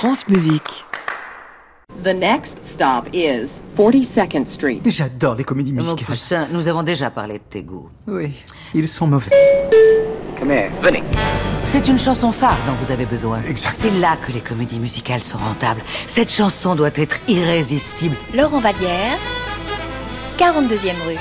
France Musique. The next stop is 42nd Street. J'adore les comédies Mon musicales. poussin, nous avons déjà parlé de tes goûts. Oui, ils sont mauvais. Come here, venez. C'est une chanson phare dont vous avez besoin. Exact. C'est là que les comédies musicales sont rentables. Cette chanson doit être irrésistible. Laurent Vallière, 42e rue.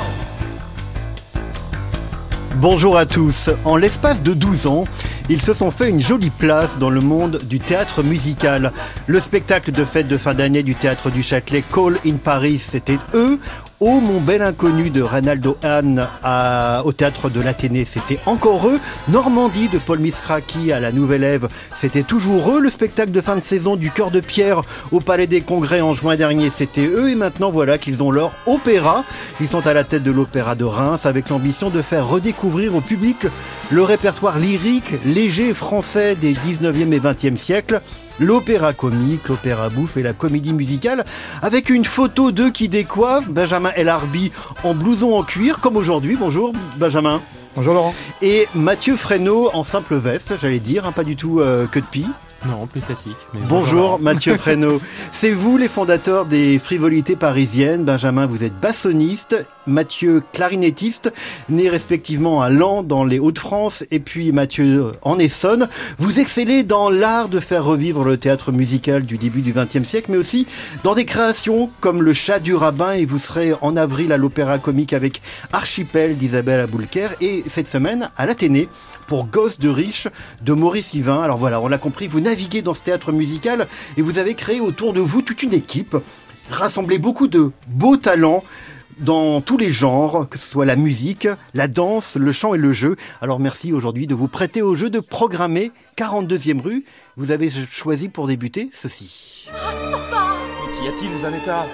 Bonjour à tous. En l'espace de 12 ans, ils se sont fait une jolie place dans le monde du théâtre musical. Le spectacle de fête de fin d'année du théâtre du Châtelet, Call in Paris, c'était eux. Oh mon bel inconnu de Reynaldo Hahn au théâtre de l'Athénée, c'était encore eux. Normandie de Paul Misraki à la Nouvelle Ève, c'était toujours eux. Le spectacle de fin de saison du Cœur de Pierre au Palais des Congrès en juin dernier, c'était eux. Et maintenant voilà qu'ils ont leur opéra. Ils sont à la tête de l'Opéra de Reims avec l'ambition de faire redécouvrir au public le répertoire lyrique, léger français des 19e et 20e siècles. L'opéra comique, l'opéra bouffe et la comédie musicale avec une photo d'eux qui décoiffent Benjamin El Arbi en blouson en cuir comme aujourd'hui. Bonjour Benjamin. Bonjour Laurent. Et Mathieu Fresneau en simple veste, j'allais dire, pas du tout queue de pie. Non, plus classique. Mais Bonjour Mathieu Fresneau. C'est vous les fondateurs des Frivolités parisiennes. Benjamin, vous êtes bassoniste. Mathieu, clarinettiste, né respectivement à Laon dans les Hauts-de-France et puis Mathieu en Essonne. Vous excellez dans l'art de faire revivre le théâtre musical du début du XXe siècle, mais aussi dans des créations comme Le Chat du Rabbin, et vous serez en avril à l'Opéra Comique avec Archipel d'Isabelle Aboulker et cette semaine à l'Athénée pour Gosses de riches de Maurice Yvain. Alors voilà, on l'a compris, vous naviguez dans ce théâtre musical et vous avez créé autour de vous toute une équipe, rassemblé beaucoup de beaux talents dans tous les genres, que ce soit la musique, la danse, le chant et le jeu. Alors merci aujourd'hui de vous prêter au jeu de programmer 42e rue. Vous avez choisi pour débuter ceci. qu'y a-t-il, Zanetta?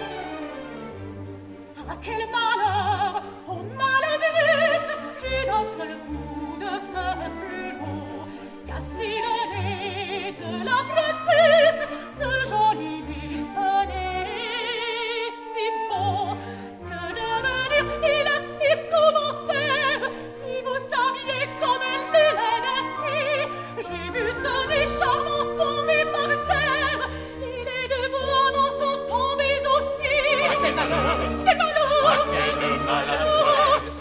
Ah, quel malheur, oh maladresse, j'ai d'un seul coup de ce plus beau cassé le nez de la princesse, ce joli nez, ce nez si beau. Que devenir, hélas, et comment faire? Si vous saviez comme elle est laidée, j'ai vu ce nez charmant tomber par terre, et les deux bras m'en sont tombés aussi. Ah, quel malheur! Quel malheur! Ah, quelle maladresse!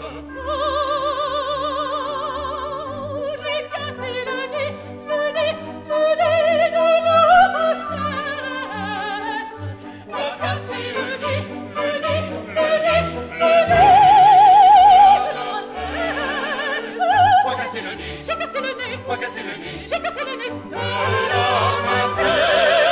Oh, j'ai cassé le nez de la princesse. J'ai cassé le nez de la princesse. Quoi casser le nez? J'ai cassé le nez. Quoi casser le nez? J'ai cassé le nez de la princesse.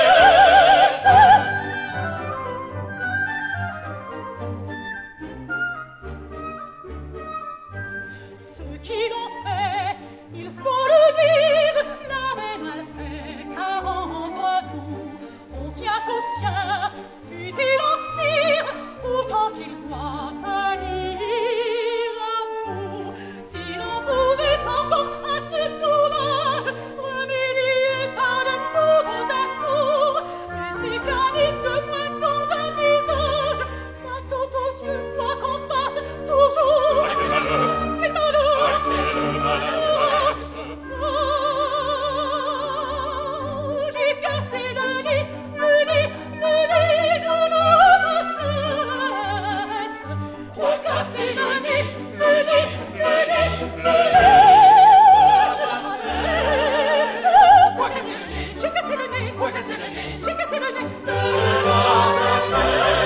Ceux qui l'ont fait, il faut le dire, l'avaient mal fait, car entre nous, on tient au sien, fût-il en cire, autant qu'il doit tenir à vous. Si l'on pouvait encore à ce dommage remédier par de nouveaux atours, mais c'est gagner de moins dans un visage, ça saute aux yeux, quoi qu'on fasse toujours. Quel malheur! Quel malheur! Ah, quelle maladresse! Oh, j'ai cassé le nez de la princesse. J'ai cassé le nez de la princesse. Quoi casser le nez? J'ai cassé le nez. Quoi casser le nez? J'ai cassé le nez De la princesse!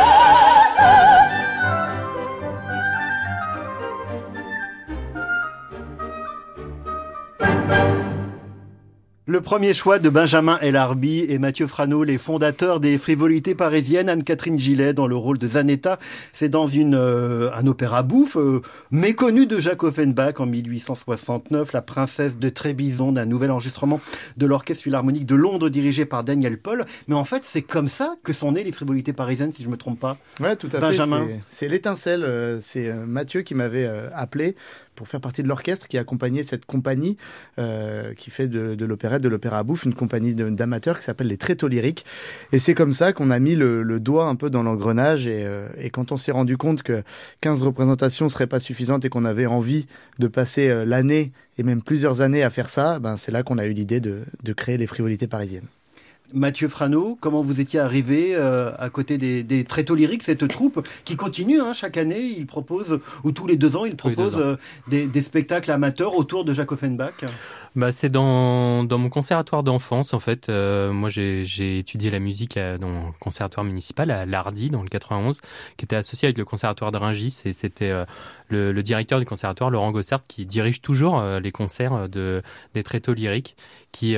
Le premier choix de Benjamin El Arbi et Mathieu Fresneau, les fondateurs des Frivolités parisiennes. Anne-Catherine Gillet dans le rôle de Zanetta. C'est dans un opéra bouffe méconnu de Jacques Offenbach en 1869, La princesse de Trébizonde, un nouvel enregistrement de l'Orchestre Philharmonique de Londres dirigé par Daniel Paul. Mais en fait, c'est comme ça que sont nées les Frivolités parisiennes, si je me trompe pas. Ouais, tout à Benjamin. fait. C'est l'étincelle. C'est Mathieu qui m'avait appelé pour faire partie de l'orchestre qui accompagnait cette compagnie qui fait de l'opérette, de l'opéra à bouffe, une compagnie d'amateurs qui s'appelle les Tréteaux Lyriques. Et c'est comme ça qu'on a mis le doigt un peu dans l'engrenage. Et quand on s'est rendu compte que 15 représentations ne seraient pas suffisantes et qu'on avait envie de passer l'année et même plusieurs années à faire ça, c'est là qu'on a eu l'idée de créer les Frivolités parisiennes. Mathieu Frano, comment vous étiez arrivé à côté des Tréteaux Lyriques, cette troupe qui continue chaque année, il propose, ou tous les 2 ans, il propose des spectacles amateurs autour de Jacques Offenbach. C'est dans mon conservatoire d'enfance, en fait. Moi, j'ai étudié la musique dans le conservatoire municipal à Lardy, dans le 91, qui était associé avec le conservatoire de Rungis. Et c'était le directeur du conservatoire, Laurent Gossard, qui dirige toujours les concerts des Tréteaux Lyriques, qui,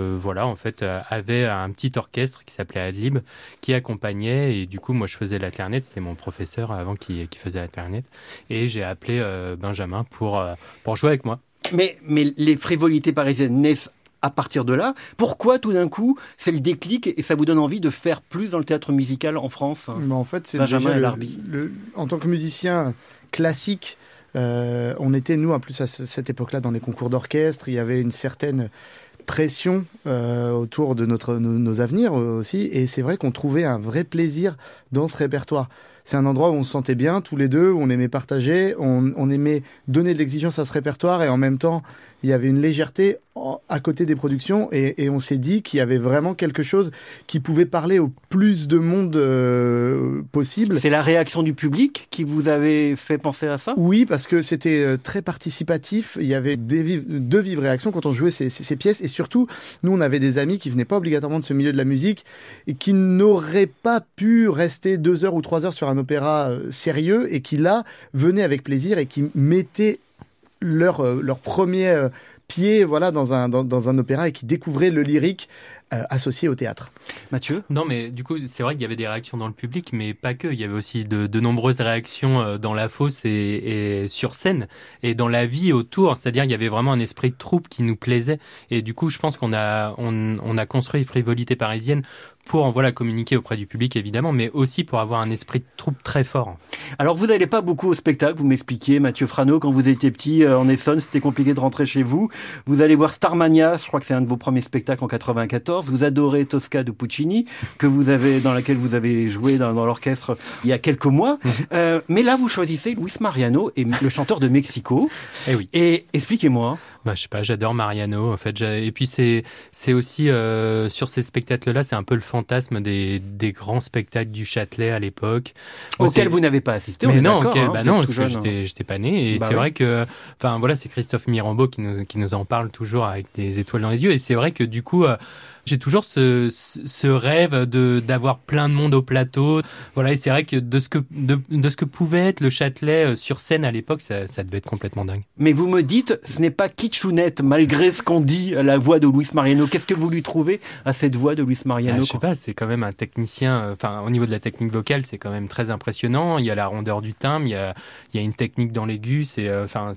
en fait, avait un petit orchestre qui s'appelait Adlib, qui accompagnait. Et du coup, moi, je faisais la clarinette. C'est mon professeur avant qui faisait la clarinette. Et j'ai appelé Benjamin pour jouer avec moi. Mais les frivolités parisiennes naissent à partir de là. Pourquoi tout d'un coup c'est le déclic et ça vous donne envie de faire plus dans le théâtre musical en France? En fait, c'est Benjamin déjà Larby. En tant que musicien classique, on était nous en plus à cette époque-là dans les concours d'orchestre. Il y avait une certaine pression autour de nos avenirs aussi, et c'est vrai qu'on trouvait un vrai plaisir dans ce répertoire. C'est un endroit où on se sentait bien tous les deux, où on aimait partager, on aimait donner de l'exigence à ce répertoire, et en même temps il y avait une légèreté à côté des productions, et on s'est dit qu'il y avait vraiment quelque chose qui pouvait parler au plus de monde possible. C'est la réaction du public qui vous avait fait penser à ça? Oui, parce que c'était très participatif, il y avait de vives réactions quand on jouait ces pièces, et surtout, nous on avait des amis qui venaient pas obligatoirement de ce milieu de la musique, et qui n'auraient pas pu rester 2 heures ou 3 heures sur un opéra sérieux, et qui là venaient avec plaisir et qui mettaient leur premier pied dans un opéra, et qui découvraient le lyrique associé au théâtre. Mathieu? Non, mais du coup, c'est vrai qu'il y avait des réactions dans le public, mais pas que. Il y avait aussi de nombreuses réactions dans la fosse et sur scène, et dans la vie autour. C'est-à-dire, il y avait vraiment un esprit de troupe qui nous plaisait. Et du coup, je pense qu'on a construit Frivolité parisienne pour communiquer auprès du public, évidemment, mais aussi pour avoir un esprit de troupe très fort. Alors, vous n'allez pas beaucoup au spectacle, vous m'expliquiez, Mathieu Frano, quand vous étiez petit en Essonne, c'était compliqué de rentrer chez vous. Vous allez voir Starmania, je crois que c'est un de vos premiers spectacles en 94. Vous adorez Tosca de Puccini, dans laquelle vous avez joué dans l'orchestre il y a quelques mois. Mais là, vous choisissez Luis Mariano, et le chanteur de Mexico. Eh oui. Et expliquez-moi. Je sais pas, j'adore Mariano, en fait. Et puis, c'est aussi, sur ces spectacles-là, c'est un peu le fantasme des grands spectacles du Châtelet à l'époque. Auquel vous n'avez pas assisté, on est non, d'accord. non, parce que j'étais pas né. Et c'est vrai que, c'est Christophe Mirambeau qui nous en parle toujours avec des étoiles dans les yeux. Et c'est vrai que, du coup, j'ai toujours ce rêve d'avoir plein de monde au plateau. Voilà, et c'est vrai que de ce que pouvait être le Châtelet sur scène à l'époque, ça devait être complètement dingue. Mais vous me dites, ce n'est pas kitchounette, malgré ce qu'on dit à la voix de Luis Mariano. Qu'est-ce que vous lui trouvez à cette voix de Luis Mariano? Je sais pas, c'est quand même un technicien, au niveau de la technique vocale, c'est quand même très impressionnant. Il y a la rondeur du timbre, il y a une technique dans l'aigu, c'est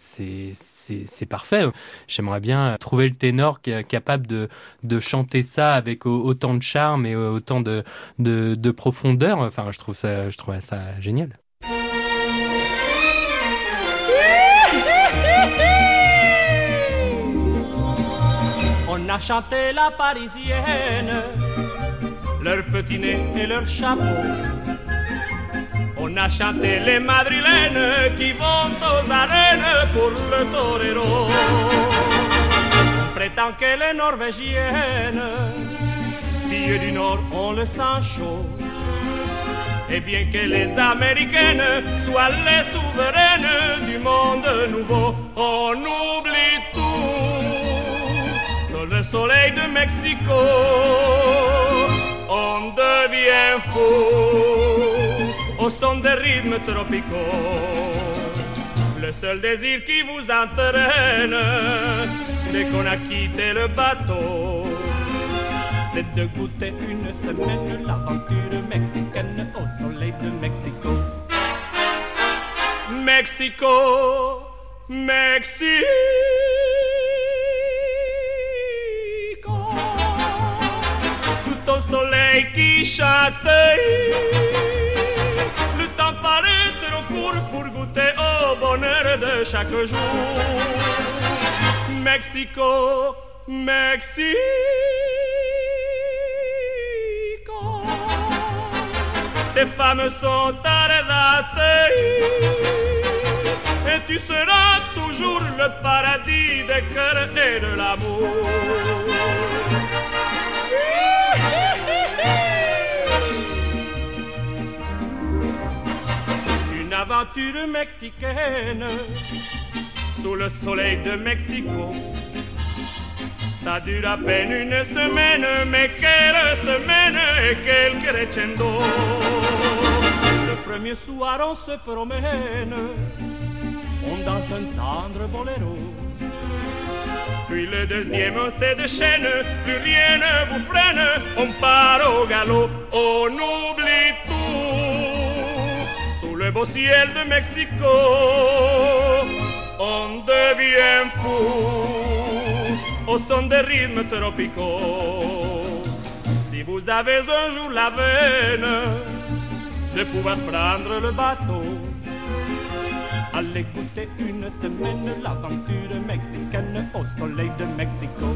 parfait. J'aimerais bien trouver le ténor qui est capable de chanter ça avec autant de charme et autant de profondeur. Je trouvais ça génial. On a chanté la parisienne, leur petit nez et leur chapeau. On a chanté les madrilènes qui vont aux arènes pour le torero. On prétend que les norvégiennes, filles du Nord, ont le sang chaud. Et bien que les américaines soient les souveraines du monde nouveau, on oublie tout. Dans le soleil de Mexico, on devient fou au son des rythmes tropicaux. Le seul désir qui vous entraîne dès qu'on a quitté le bateau, c'est de goûter une semaine l'aventure mexicaine au soleil de Mexico. Mexico, Mexico. Sous ton soleil qui chatouille, le temps paraît trop court pour goûter au bonheur de chaque jour. Mexico, Mexico. Tes femmes sont arrêtées et tu seras toujours le paradis des cœurs et de l'amour. l'aventure mexicaine sous le soleil de Mexico. Ça dure à peine une semaine, mais quelle semaine et quel crescendo. Le premier soir on se promène, on danse un tendre boléro. Puis le deuxième on se déchaîne, plus rien ne vous freine, on part au galop, on oublie tout. Sous le beau ciel de Mexico, on devient fou au son des rythmes tropicaux. Si vous avez un jour la veine de pouvoir prendre le bateau, allez goûter une semaine l'aventure mexicaine au soleil de Mexico.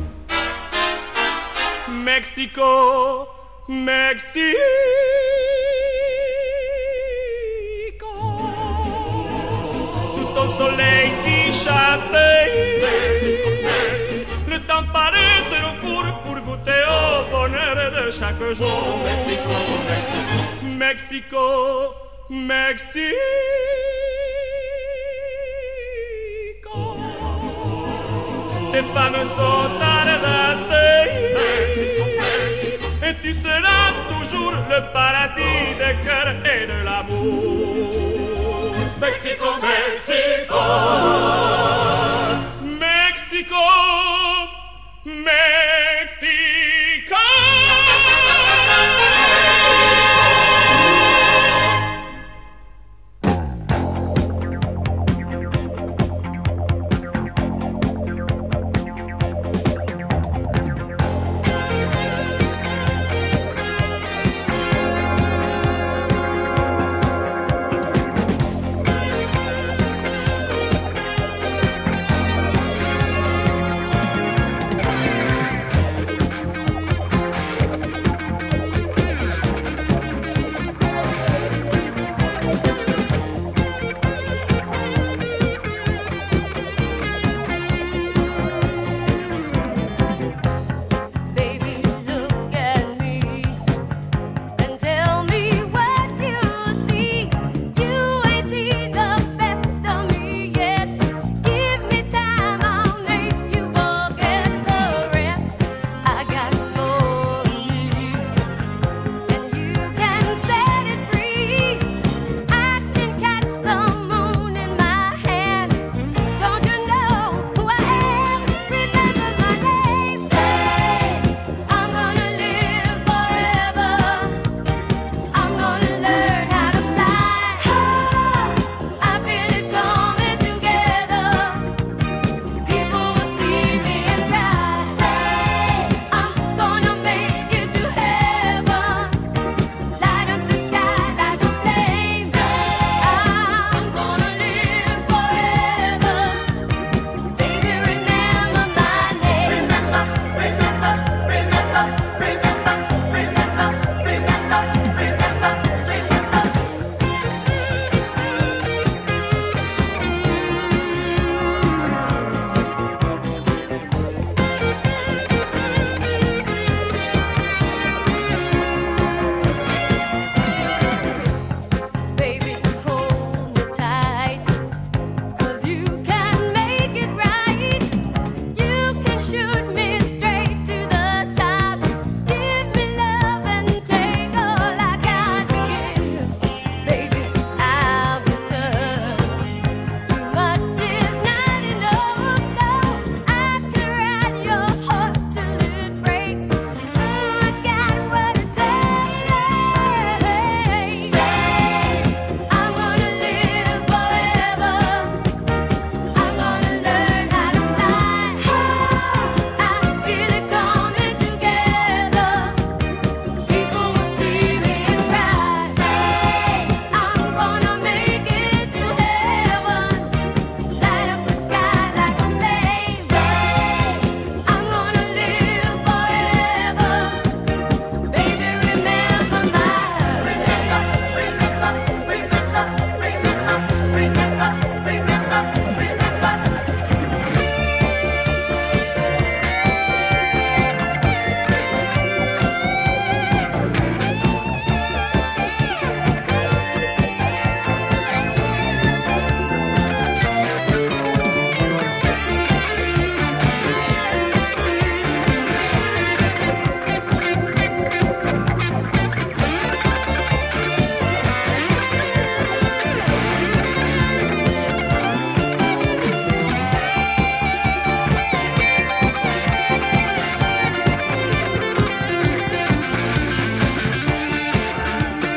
Mexico, Mexico. Sous ton soleil qui châtaille, le temps paraît trop court pour goûter au bonheur de chaque jour. Mexico, Mexico. Tes femmes sont ardentes et tu seras toujours le paradis des cœurs et de l'amour. Mexico, Mexico, Mexico, Mexico.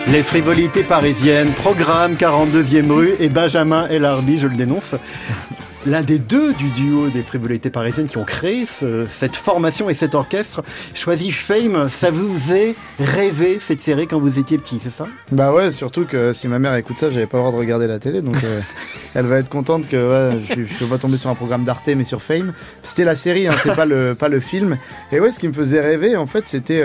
Les frivolités parisiennes, programme 42e rue et Benjamin El-Arbi, je le dénonce. L'un des deux du duo des frivolités parisiennes qui ont créé cette formation et cet orchestre choisi Fame. Ça vous est rêvé cette série quand vous étiez petit, c'est ça? Bah ouais, surtout que si ma mère écoute ça, j'avais pas le droit de regarder la télé, donc elle va être contente que je suis pas tombé sur un programme d'Arte mais sur Fame. C'était la série, hein, c'est pas le film. Et ouais, ce qui me faisait rêver en fait, c'était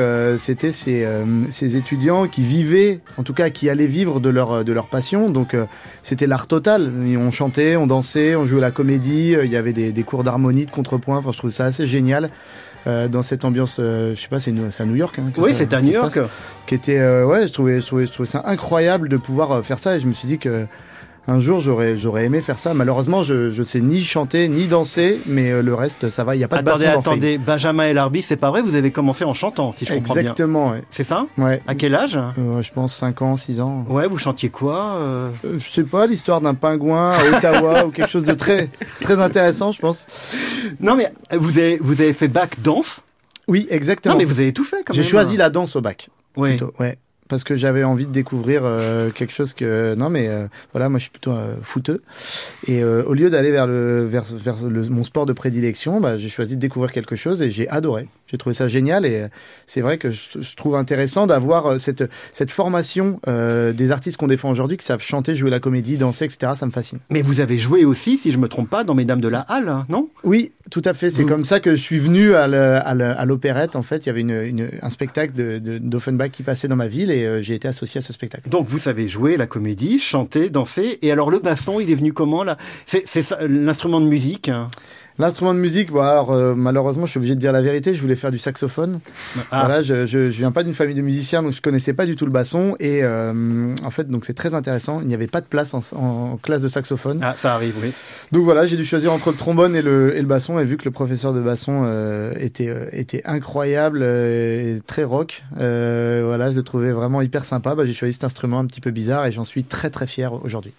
ces étudiants qui vivaient, en tout cas qui allaient vivre de leur passion. Donc c'était l'art total. Et on chantait, on dansait, on jouait à la comédie. Il y avait des cours d'harmonie, de contrepoint. Enfin, je trouve ça assez génial. Dans cette ambiance, je sais pas, c'est à New York. Hein, oui, c'est à New York. Qui était, ouais, je trouvais ça incroyable de pouvoir faire ça. Et je me suis dit que un jour j'aurais aimé faire ça. Malheureusement, je sais ni chanter ni danser, mais le reste ça va. Il y a pas de basson dans Attendez, Benjamin El-Arbi, c'est pas vrai? Vous avez commencé en chantant, si je comprends bien. Exactement. Ouais. C'est ça? Ouais. À quel âge? Je pense 5 ans, 6 ans. Ouais, vous chantiez quoi? Je sais pas, l'histoire d'un pingouin à Ottawa ou quelque chose de très très intéressant, je pense. Non, mais vous avez fait bac danse? Oui, exactement. Non, mais vous avez tout fait quand même. J'ai choisi la danse au bac. Oui. Plutôt, ouais. Parce que j'avais envie de découvrir quelque chose que non mais voilà, moi je suis plutôt footeux et au lieu d'aller vers mon sport de prédilection, bah, j'ai choisi de découvrir quelque chose et j'ai adoré. J'ai trouvé ça génial et c'est vrai que je trouve intéressant d'avoir cette formation des artistes qu'on défend aujourd'hui qui savent chanter, jouer la comédie, danser, etc. Ça me fascine. Mais vous avez joué aussi, si je me trompe pas, dans Mesdames de la Halle, hein, non? Oui, tout à fait. C'est comme ça que je suis venu à l'opérette. En fait, il y avait un spectacle d'Offenbach qui passait dans ma ville et j'ai été associé à ce spectacle. Donc vous savez jouer la comédie, chanter, danser. Et alors le basson, il est venu comment là? C'est ça, l'instrument de musique, hein. L'instrument de musique, bon alors malheureusement je suis obligé de dire la vérité, je voulais faire du saxophone. Voilà, je viens pas d'une famille de musiciens donc je connaissais pas du tout le basson et en fait donc c'est très intéressant, il n'y avait pas de place en classe de saxophone. Ah, ça arrive, oui. Donc voilà, j'ai dû choisir entre le trombone et le basson et vu que le professeur de basson était incroyable et très rock, voilà, je le trouvais vraiment hyper sympa, j'ai choisi cet instrument un petit peu bizarre et j'en suis très très fier aujourd'hui.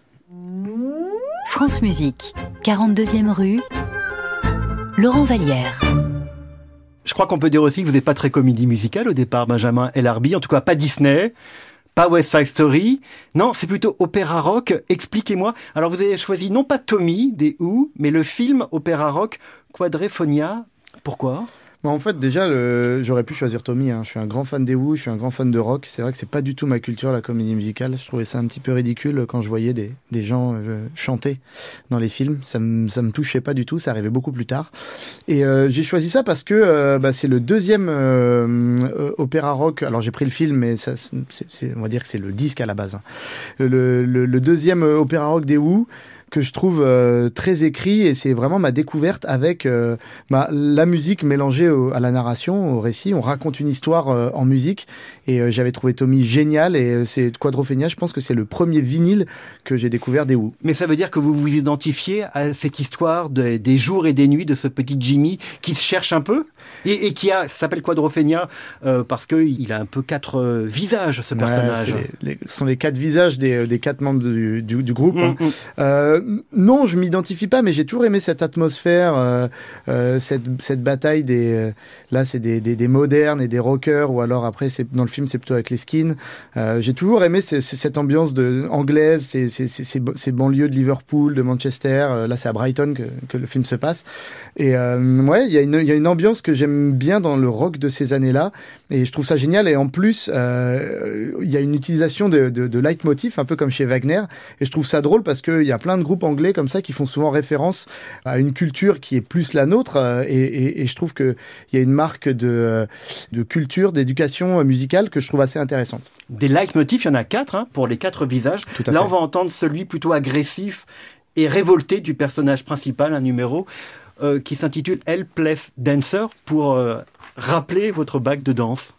France Musique, 42e rue, Laurent Vallière. Je crois qu'on peut dire aussi que vous n'êtes pas très comédie musicale au départ, Benjamin El-Arbi, en tout cas pas Disney, pas West Side Story. Non, c'est plutôt opéra rock. Expliquez-moi. Alors vous avez choisi non pas Tommy des Who, mais le film opéra rock Quadrephonia. Pourquoi ? En fait, déjà, j'aurais pu choisir Tommy. Hein. Je suis un grand fan des Who, je suis un grand fan de rock. C'est vrai que c'est pas du tout ma culture, la comédie musicale. Je trouvais ça un petit peu ridicule quand je voyais des gens chanter dans les films. Ça me touchait pas du tout. Ça arrivait beaucoup plus tard. Et j'ai choisi ça parce que c'est le deuxième opéra rock. Alors j'ai pris le film, mais ça, on va dire que c'est le disque à la base. Hein. Le deuxième opéra rock des Who, que je trouve très écrit et c'est vraiment ma découverte avec la musique mélangée à la narration, au récit. On raconte une histoire en musique et j'avais trouvé Tommy génial et c'est Quadrophenia, je pense que c'est le premier vinyle que j'ai découvert des Who. Mais ça veut dire que vous vous identifiez à cette histoire des jours et des nuits de ce petit Jimmy qui se cherche un peu et qui s'appelle Quadrophenia parce qu'il a un peu 4 visages, ce personnage. Ce sont les 4 visages des 4 membres du groupe. Hein. Non, je m'identifie pas, mais j'ai toujours aimé cette atmosphère, cette bataille là c'est des modernes et des rockers, ou alors après dans le film c'est plutôt avec les skins. J'ai toujours aimé cette ambiance anglaise, ces banlieues de Liverpool, de Manchester. Là c'est à Brighton que le film se passe. Et ouais, il y a une ambiance que j'aime bien dans le rock de ces années-là, et je trouve ça génial. Et en plus, il y a une utilisation de leitmotiv, un peu comme chez Wagner, et je trouve ça drôle parce qu'il y a plein de groupes anglais comme ça qui font souvent référence à une culture qui est plus la nôtre, et je trouve que il y a une marque de culture, d'éducation musicale que je trouve assez intéressante. Des leitmotifs, il y en a 4 hein, pour les 4 visages. Là, on va entendre celui plutôt agressif et révolté du personnage principal, un numéro qui s'intitule Helpless Dancer, pour rappeler votre bac de danse.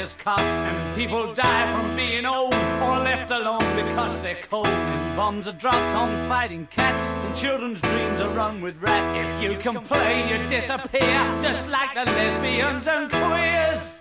employers cost, and people die from being old or left alone because they're cold. And bombs are dropped on fighting cats, and children's dreams are run with rats. If you complain, you disappear, just like the lesbians and queers.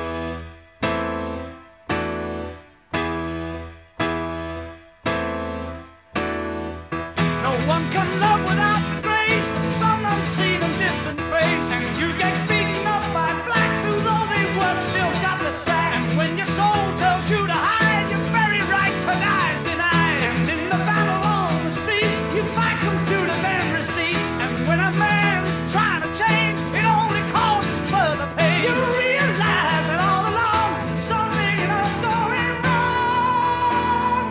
No one can love without the grace of some unseen and distant face. And you get beaten up by blacks who, though they work, still got the sack. And when your soul tells you to hide, your very right to die is denied. And in the battle on the streets, you fight computers and receipts. And when a man's trying to change, it only causes further pain. You realize that all along, something is going wrong.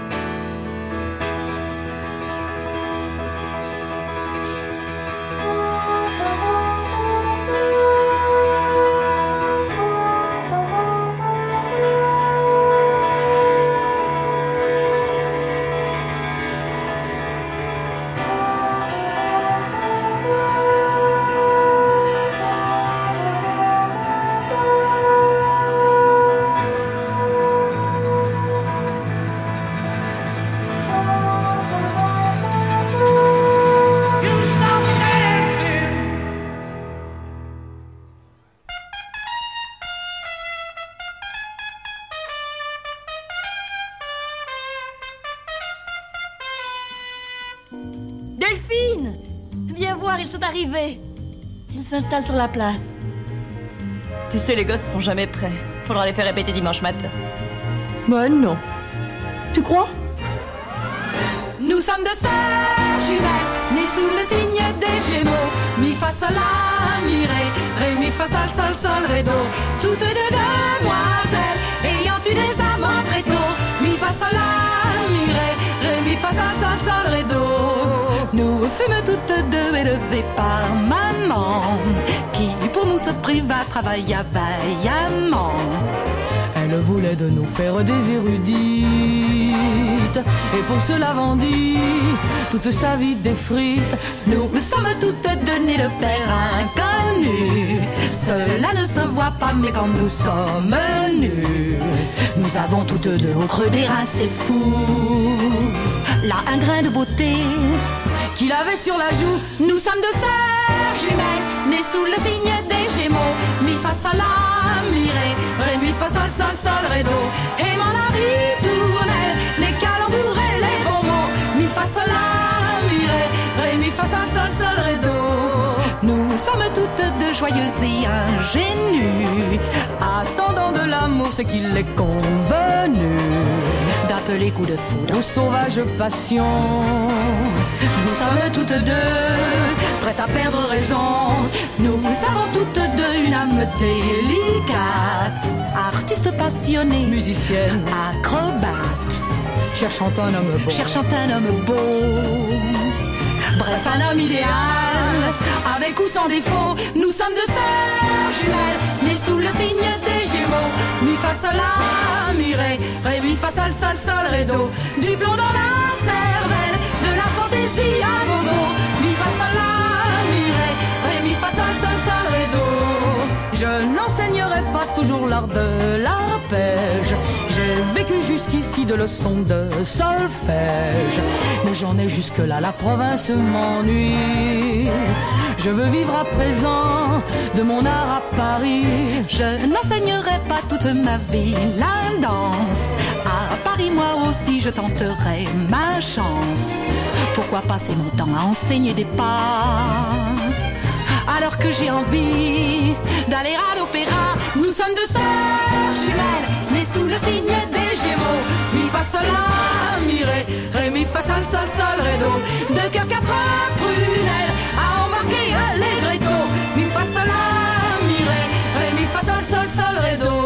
Delphine! Viens voir, ils sont arrivés. Ils s'installent sur la place. Tu sais, les gosses seront jamais prêts. Faudra les faire répéter dimanche matin. Bah non. Tu crois? Nous sommes deux sœurs jumelles, nées sous le signe des Gémeaux. Mi fa sol la mi ré, mi fa sol sol sol ré do. Toutes deux demoiselles, ayant eu des amants très tôt. Mi fa sol la mi ré, mi fa sol sol sol ré do. Nous fûmes toutes deux élevées par maman, qui pour nous se priva travailla vaillamment. Elle voulait de nous faire des érudites, et pour cela vendit toute sa vie des frites. Nous sommes toutes deux nées de père inconnu. Cela ne se voit pas, mais quand nous sommes nus, nous avons toutes deux au creux des reins, c'est fou. Là un grain de beauté qu'il avait sur la joue. Nous sommes deux sœurs jumelles, nées sous le signe des Gémeaux. Mi fa sol la mi ré, mi fa sol sol sol ré do. Aimant la ritournelle, les calembours et les bons mots. Mi fa sol la mi ré, mi fa sol sol sol ré do. Nous sommes toutes deux joyeuses et ingénues, attendant de l'amour ce qu'il est convenu d'appeler coup de foudre ou sauvage passion. Nous sommes toutes deux prêtes à perdre raison. Nous avons toutes deux une âme délicate, artiste passionnée, musicienne, acrobate, cherchant un homme beau. Bref, un homme idéal, avec ou sans défaut. Nous sommes deux sœurs jumelles, nées sous le signe des Gémeaux. Mi fa sol la mi ré, mi fa sol sol sol ré do. Du plomb dans la cervelle, de la fantaisie à gogo. Mi fa sol la mi ré, mi fa sol sol sol ré do. Je n'enseignerai pas toujours l'art de l'arpège. J'ai vécu jusqu'ici de leçons de solfège, mais j'en ai jusque-là, la province m'ennuie. Je veux vivre à présent de mon art à Paris. Je n'enseignerai pas toute ma vie la danse. À Paris, moi aussi, je tenterai ma chance. Pourquoi passer mon temps à enseigner des pas, alors que j'ai envie d'aller à l'opéra? Nous sommes deux sœurs jumelles, nées sous le signe des Gémeaux. Mi fa sol la mi ré, mi fa sol sol sol ré do. Deux cœurs, quatre prunelles, à embarquer allegretto. Mi fa sol la mi ré, mi fa sol sol sol ré do.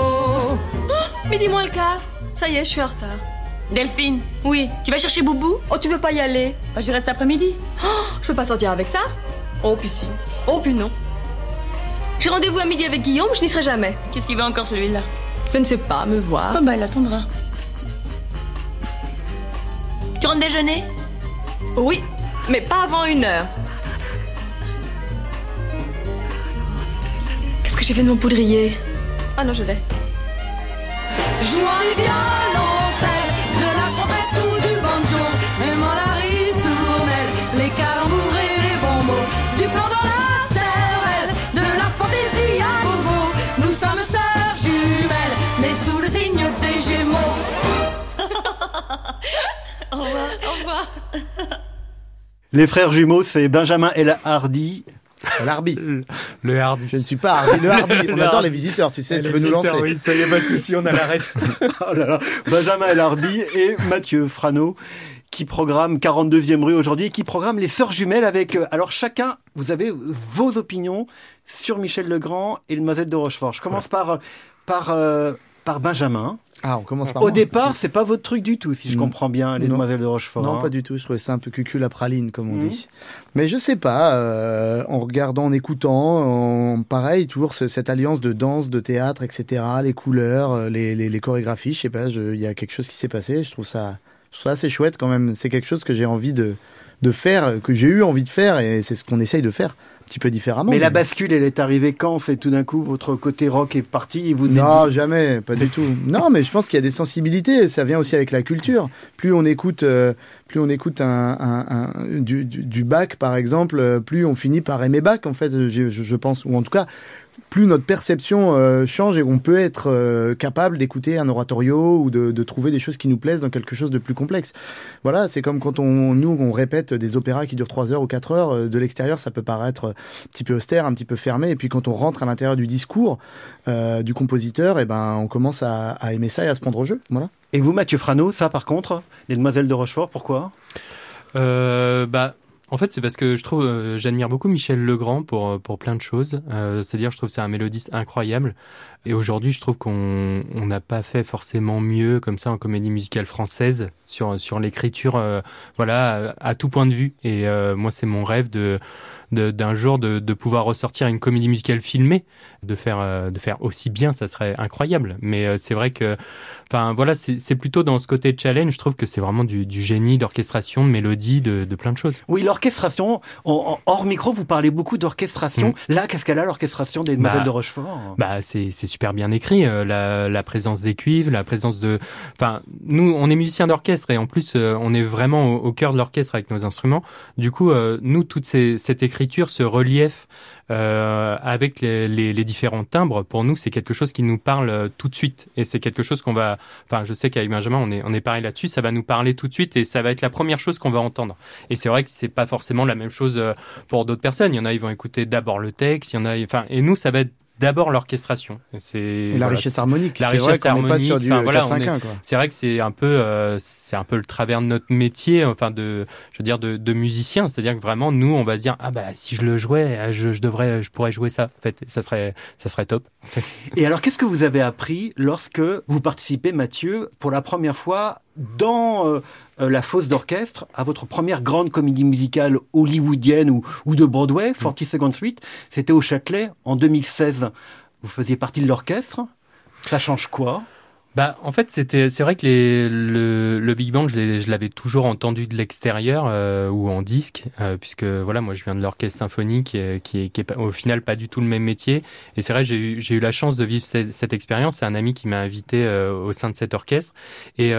Oh, midi moins le quart. Ça y est, je suis en retard. Delphine. Oui. Tu vas chercher Boubou? Oh, tu veux pas y aller? Bah, j'y reste après-midi. Oh, je peux pas sortir avec ça? Oh, puis si. Oh, puis non. J'ai rendez-vous à midi avec Guillaume, je n'y serai jamais. Qu'est-ce qu'il veut encore celui-là? Je ne sais pas, me voir. Oh, bah, il attendra. Tu rentres déjeuner? Oui, mais pas avant 1h. Qu'est-ce que j'ai fait de mon poudrier? Ah non, je vais. jouant du violoncelle, de la trompette ou du banjo, même la ritournelle, les calembours et les bons mots, du plomb dans la cervelle, de la fantaisie à gogo. Nous sommes sœurs jumelles, mais sous le signe des Gémeaux. Au revoir, au revoir. Les frères jumeaux, c'est Benjamin et la Hardy. L'Hardy. Le Hardy. Je ne suis pas Hardy, le Hardy. On adore les visiteurs, tu sais, tu veux nous lancer. Oui, ça y est, pas de souci, on a la ref. Oh là là. Benjamin El Hardy et Mathieu Frano qui programme 42e rue aujourd'hui et qui programme les Sœurs Jumelles avec... alors chacun, vous avez vos opinions sur Michel Legrand et les Demoiselles de Rochefort. Je commence par Benjamin. Ah, on commence par Au moi. départ, c'est pas votre truc du tout, si je comprends bien, les Non. Demoiselles de Rochefort. Non, hein. pas du tout. Je trouvais ça un peu cucul à praline, comme on dit. Mais je sais pas, en regardant, en écoutant, pareil, toujours cette alliance de danse, de théâtre, etc., les couleurs, les chorégraphies, je sais pas, il y a quelque chose qui s'est passé. Je trouve ça assez chouette quand même. C'est quelque chose que j'ai envie de faire, que j'ai eu envie de faire, et c'est ce qu'on essaye de faire. Un petit peu différemment. Mais la bascule, elle est arrivée quand? C'est tout d'un coup, votre côté rock est parti et vous Non, jamais, pas du tout. Non, mais je pense qu'il y a des sensibilités. Ça vient aussi avec la culture. Plus on écoute du Bach, par exemple, plus on finit par aimer Bach, en fait, je pense. Ou en tout cas, plus notre perception change et on peut être capable d'écouter un oratorio ou de trouver des choses qui nous plaisent dans quelque chose de plus complexe. Voilà, c'est comme quand on répète des opéras qui durent 3 heures ou 4 heures. De l'extérieur, ça peut paraître un petit peu austère, un petit peu fermé. Et puis quand on rentre à l'intérieur du discours du compositeur, et ben on commence à aimer ça et à se prendre au jeu. Voilà. Et vous, Mathieu Frano, ça par contre, les Demoiselles de Rochefort, pourquoi? En fait, c'est parce que je trouve, j'admire beaucoup Michel Legrand pour plein de choses. C'est-à-dire, je trouve que c'est un mélodiste incroyable. Et aujourd'hui, je trouve qu'on n'a pas fait forcément mieux comme ça en comédie musicale française sur l'écriture, voilà, à tout point de vue. Et moi, c'est mon rêve d'un jour de pouvoir ressortir une comédie musicale filmée, de faire aussi bien, ça serait incroyable. Mais c'est vrai que, enfin voilà, c'est plutôt dans ce côté challenge. Je trouve que c'est vraiment du génie d'orchestration, de mélodie, de plein de choses. Oui, l'orchestration. Hors micro, vous parlez beaucoup d'orchestration. Là, qu'est-ce qu'elle a l'orchestration des Demoiselles de Rochefort? C'est super bien écrit. La présence des cuivres, la présence de. Enfin, nous, on est musiciens d'orchestre et en plus, on est vraiment au cœur de l'orchestre avec nos instruments. Du coup, nous, toute cette écriture, ce relief avec les différents timbres, pour nous, c'est quelque chose qui nous parle tout de suite. Et c'est quelque chose qu'on va... Enfin, je sais qu'avec Benjamin, on est pareil là-dessus. Ça va nous parler tout de suite et ça va être la première chose qu'on va entendre. Et c'est vrai que c'est pas forcément la même chose pour d'autres personnes. Il y en a, ils vont écouter d'abord le texte. Il y un, et nous, ça va être d'abord l'orchestration. Et la richesse harmonique. La richesse harmonique. Sur du 4-5-1, quoi. C'est vrai que c'est un peu le travers de notre métier, enfin de musicien. C'est-à-dire que vraiment, nous, on va se dire, ah bah, si je le jouais, je pourrais jouer ça. En fait, ça serait top. Et alors, qu'est-ce que vous avez appris lorsque vous participez, Mathieu, pour la première fois dans la fosse d'orchestre, à votre première grande comédie musicale hollywoodienne ou de Broadway, 40 Second Suite, c'était au Châtelet en 2016. Vous faisiez partie de l'orchestre. Ça change quoi? En fait, c'est vrai que le Big Band, je l'avais toujours entendu de l'extérieur ou en disque, puisque voilà, moi je viens de l'orchestre symphonique qui est au final pas du tout le même métier. Et c'est vrai, j'ai eu la chance de vivre cette expérience. C'est un ami qui m'a invité au sein de cet orchestre, et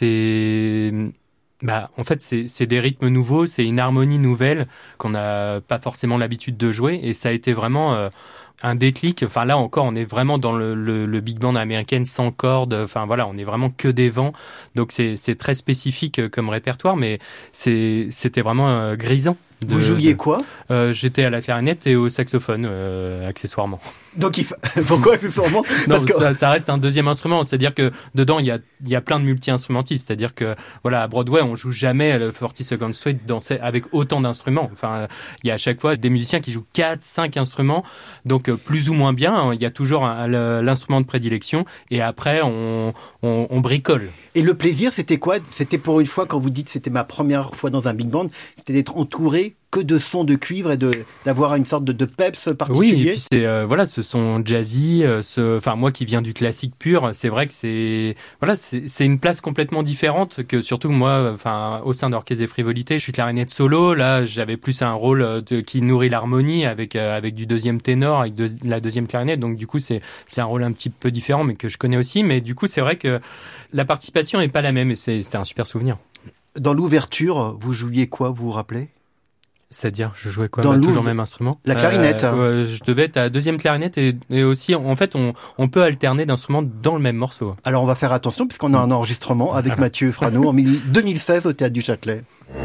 en fait, c'est des rythmes nouveaux, c'est une harmonie nouvelle qu'on n'a pas forcément l'habitude de jouer, et ça a été vraiment un déclic. Enfin là encore, on est vraiment dans le big band américaine sans cordes. Enfin voilà, on est vraiment que des vents. Donc c'est très spécifique comme répertoire, mais c'était vraiment grisant. Vous jouiez quoi? J'étais à la clarinette et au saxophone, accessoirement. Donc pourquoi accessoirement? Non, ça reste un deuxième instrument. C'est-à-dire que dedans, il y a plein de multi-instrumentistes. C'est-à-dire que voilà, à Broadway, on joue jamais le 40 Second Suite avec autant d'instruments. Enfin, il y a à chaque fois des musiciens qui jouent 4, 5 instruments. Donc plus ou moins bien. Il y a toujours l'instrument de prédilection. Et après, on bricole. Et le plaisir, c'était quoi? C'était pour une fois, quand vous dites c'était ma première fois dans un big band, c'était d'être entouré que de sons de cuivre et d'avoir une sorte de peps particulier. Oui, et puis c'est voilà, ce son jazzy, moi qui viens du classique pur, c'est vrai que c'est une place complètement différente que surtout moi, au sein d'Orchestre des Frivolités, je suis clarinette solo. Là, j'avais plus un rôle qui nourrit l'harmonie avec du deuxième ténor, avec la deuxième clarinette. Donc du coup, c'est un rôle un petit peu différent, mais que je connais aussi. Mais du coup, c'est vrai que la participation est pas la même. Et c'était un super souvenir. Dans l'ouverture, vous jouiez quoi, vous vous rappelez ? C'est-à-dire, je jouais quoi ? le Toujours le même instrument. La clarinette. Je devais être à deuxième clarinette et aussi, en fait, on peut alterner d'instruments dans le même morceau. Alors, on va faire attention puisqu'on a un enregistrement avec Mathieu Frano en 2016 au Théâtre du Châtelet.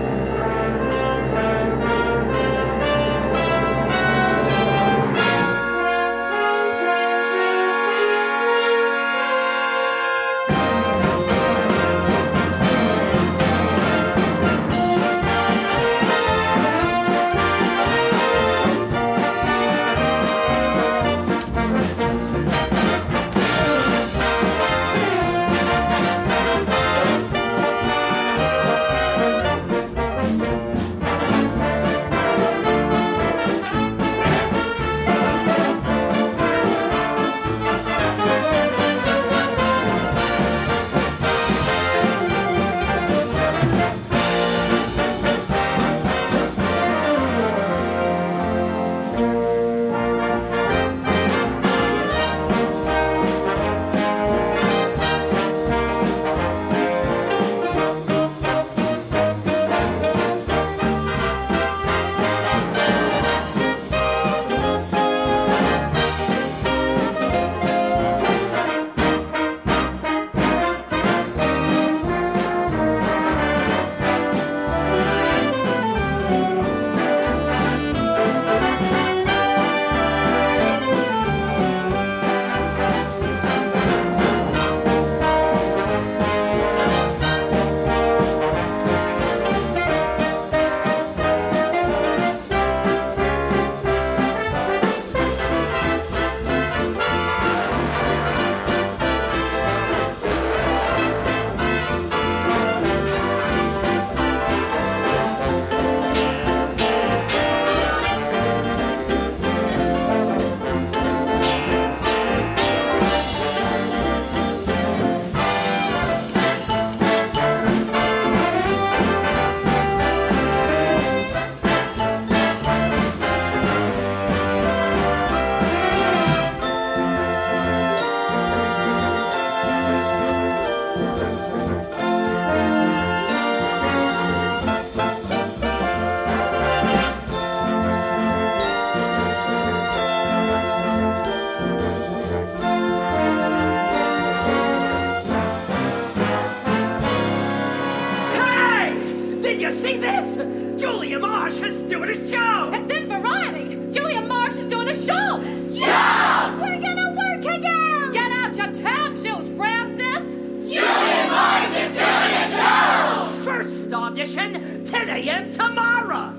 Audition, 10 a.m. tomorrow.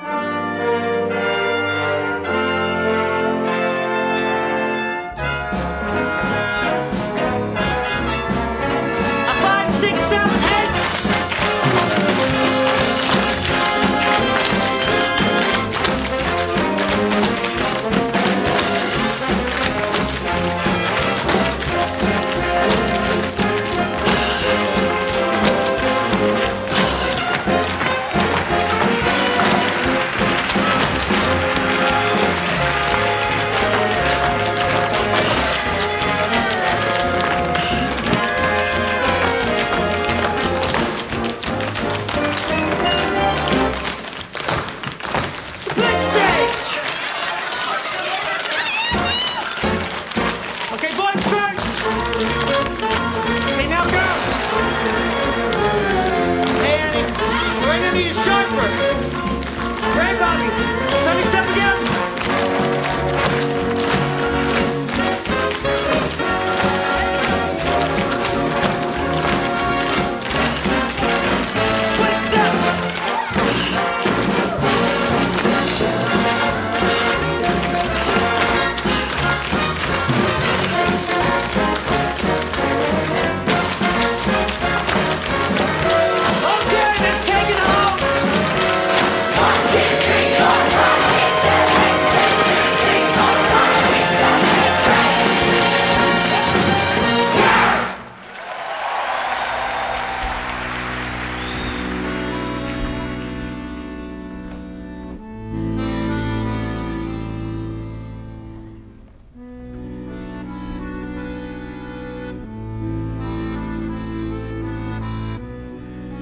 A 5, 6, 7, 8.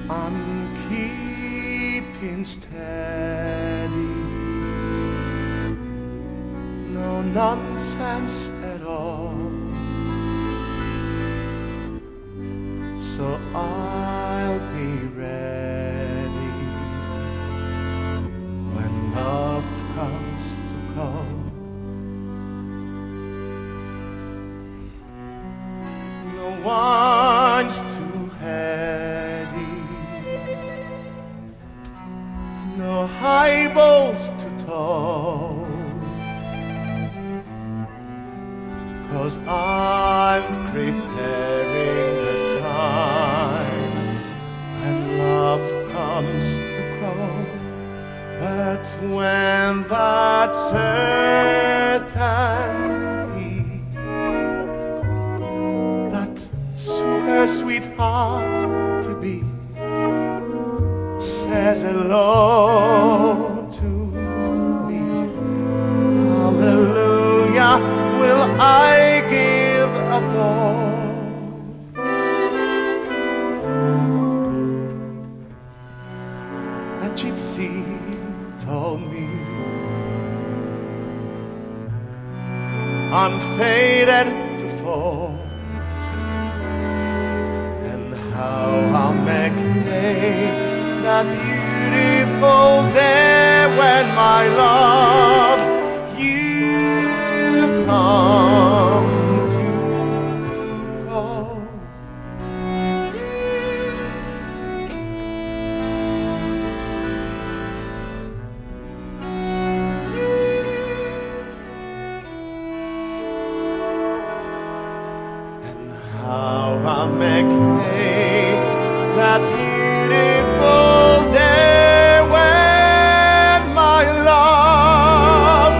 I'm keeping steady. No nonsense at all. So I'll be ready when love comes to call. No one's too heady, no high balls too tall, 'cause I'm preparing the time when love comes to call. But when that certainty, that super sweetheart to be, says hello to me, hallelujah, will I give up all. A gypsy told me I'm fated to fall, and how I'll make hay that beautiful day when my love you come to call. And how I'll make hay that beautiful day when my love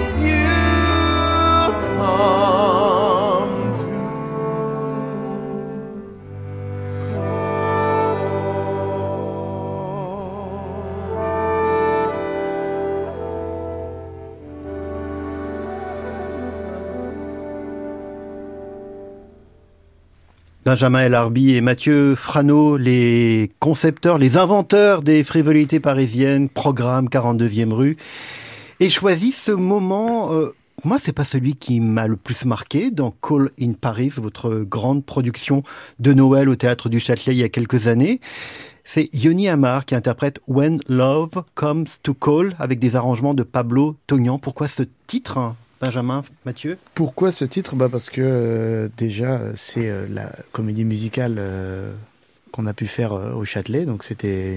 you come to Benjamin El-Arbi et Mathieu Frano, les concepteurs, les inventeurs des frivolités parisiennes, programme 42e rue, et choisi ce moment. Moi, c'est pas celui qui m'a le plus marqué dans Call in Paris, votre grande production de Noël au Théâtre du Châtelet il y a quelques années. C'est Yoni Amar qui interprète When Love Comes to Call avec des arrangements de Pablo Tognan. Pourquoi ce titre, Benjamin, Mathieu? Pourquoi ce titre? Parce que déjà, c'est la comédie musicale qu'on a pu faire au Châtelet. Donc c'était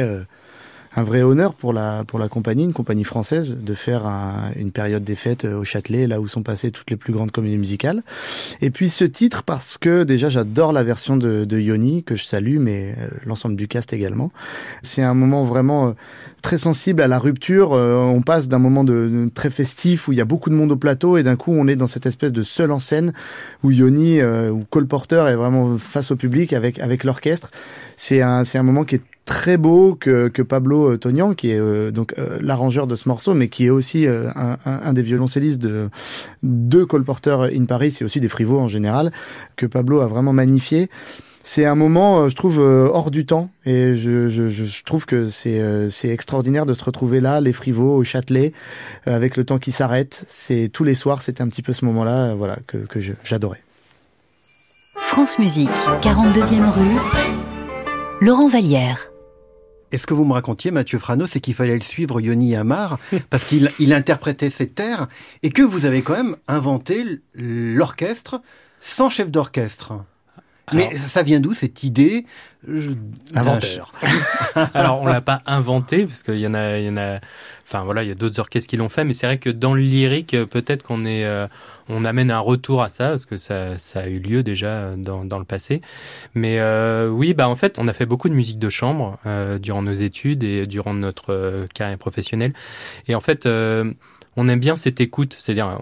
un vrai honneur pour la compagnie, une compagnie française, de faire une période des fêtes au Châtelet, là où sont passées toutes les plus grandes comédies musicales. Et puis ce titre, parce que déjà j'adore la version de Yoni, que je salue, mais l'ensemble du cast également. C'est un moment vraiment très sensible à la rupture. On passe d'un moment de très festif où il y a beaucoup de monde au plateau, et d'un coup on est dans cette espèce de seul en scène où Yoni, où Cole Porter est vraiment face au public avec l'orchestre. C'est un moment qui est très beau, que Pablo Tognan, qui est donc l'arrangeur de ce morceau, mais qui est aussi un des violoncellistes de Cole Porter in Paris, et aussi des Frivots en général, que Pablo a vraiment magnifié. C'est un moment, je trouve, hors du temps, et je trouve que c'est extraordinaire de se retrouver là, les Frivots, au Châtelet, avec le temps qui s'arrête. C'est tous les soirs, c'était un petit peu ce moment-là, voilà, que j'adorais. France Musique, 42e rue, Laurent Vallière. Et ce que vous me racontiez, Mathieu Frano, c'est qu'il fallait le suivre, Yoni Amar, parce qu'il interprétait ses terres, et que vous avez quand même inventé l'orchestre sans chef d'orchestre. Alors, mais ça vient d'où cette idée? Inventeur. Alors on l'a pas inventé, parce qu'il y en a. Enfin voilà, il y a d'autres orchestres qui l'ont fait, mais c'est vrai que dans le lyrique, peut-être on amène un retour à ça, parce que ça a eu lieu déjà dans le passé. Mais oui, en fait, on a fait beaucoup de musique de chambre durant nos études et durant notre carrière professionnelle. Et en fait, on aime bien cette écoute, c'est-à-dire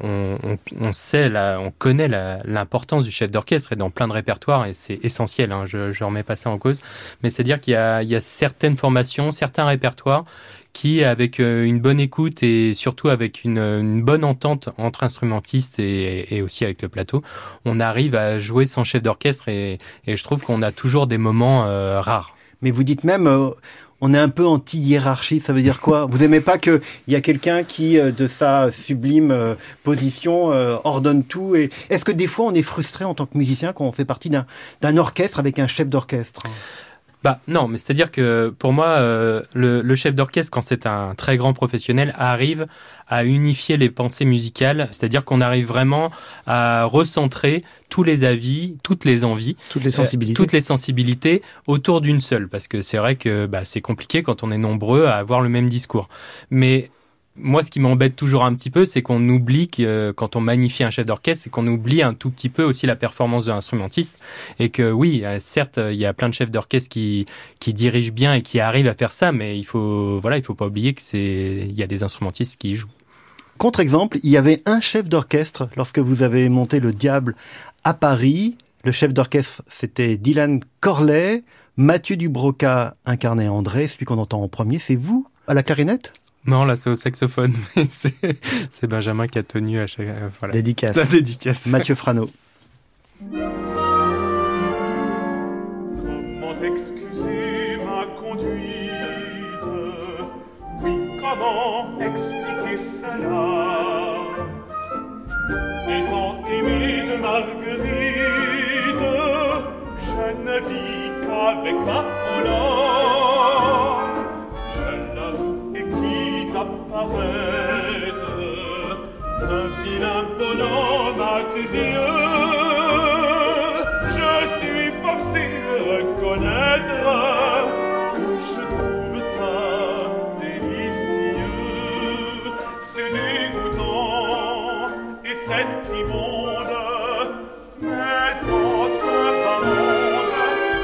on connaît l'importance du chef d'orchestre, et dans plein de répertoires, et c'est essentiel, je remets pas ça en cause, mais c'est-à-dire qu'il y a certaines formations, certains répertoires qui, avec une bonne écoute et surtout avec une bonne entente entre instrumentistes et aussi avec le plateau, on arrive à jouer sans chef d'orchestre, et je trouve qu'on a toujours des moments rares. Mais vous dites même, on est un peu anti-hiérarchie, ça veut dire quoi? Vous aimez pas qu'il y a quelqu'un qui, de sa sublime position, ordonne tout? Et est-ce que des fois on est frustré en tant que musicien quand on fait partie d'un orchestre avec un chef d'orchestre? Bah non, mais c'est-à-dire que pour moi, le chef d'orchestre, quand c'est un très grand professionnel, arrive à unifier les pensées musicales, c'est-à-dire qu'on arrive vraiment à recentrer tous les avis, toutes les envies, toutes les sensibilités autour d'une seule, parce que c'est vrai que c'est compliqué quand on est nombreux à avoir le même discours. Mais moi, ce qui m'embête toujours un petit peu, c'est qu'on oublie que quand on magnifie un chef d'orchestre, c'est qu'on oublie un tout petit peu aussi la performance de l'instrumentiste. Et que oui, certes, il y a plein de chefs d'orchestre qui dirigent bien et qui arrivent à faire ça, mais il faut pas oublier que il y a des instrumentistes qui y jouent. Contre-exemple, il y avait un chef d'orchestre lorsque vous avez monté Le Diable à Paris. Le chef d'orchestre, c'était Dylan Corley. Mathieu Dubroca incarnait André, celui qu'on entend en premier. C'est vous, à la clarinette? Non, là, c'est au saxophone. Mais c'est Benjamin qui a tenu à chaque... voilà. Dédicace. La dédicace. Mathieu Frano. Comment excuser ma conduite? Oui, comment expliquer cela? Étant aimé de Marguerite, je ne vis qu'avec Paola. Je l'avoue et quitte à paraître un vilain bonhomme à tes yeux, je suis forcé de reconnaître que je trouve ça délicieux. C'est dégoûtant et c'est immonde, mais en ce bas monde,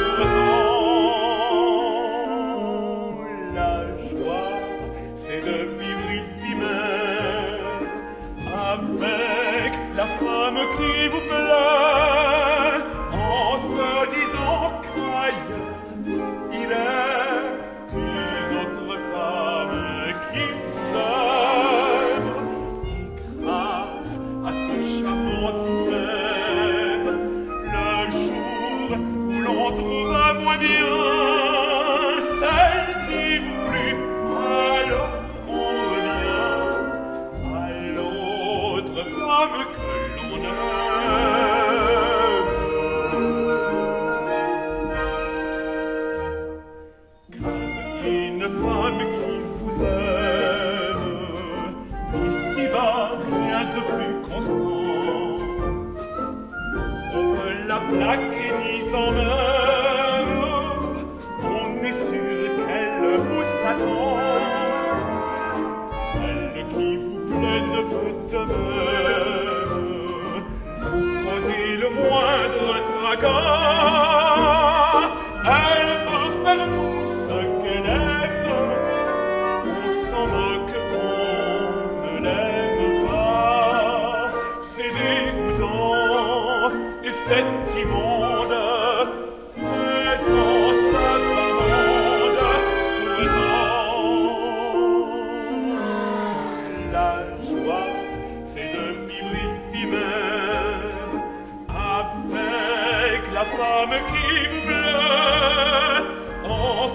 pourtant la joie, c'est de vivre ici même avec la femme qui vous plaît, en se disant qu'ailleurs il est une autre femme qui vous aime. Et grâce à ce charmant système, le jour où l'on trouvera moins bien celle qui vous plut, alors on revient à l'autre femme que l'on aime. Car une femme qui vous aime, ici-bas rien de plus constant. On peut la plaquer 10 ans même, on est sûr qu'elle vous attend. Celle qui vous plaît ne peut de même vous causer le moindre tracas. Elle peut faire tout ce qu'elle aime, on s'en moque, on ne l'aime pas. C'est dégoûtant et c'est immonde, mais en ce bas monde, pourtant la joie, c'est de vivre ici même avec la femme qui vous plaît, en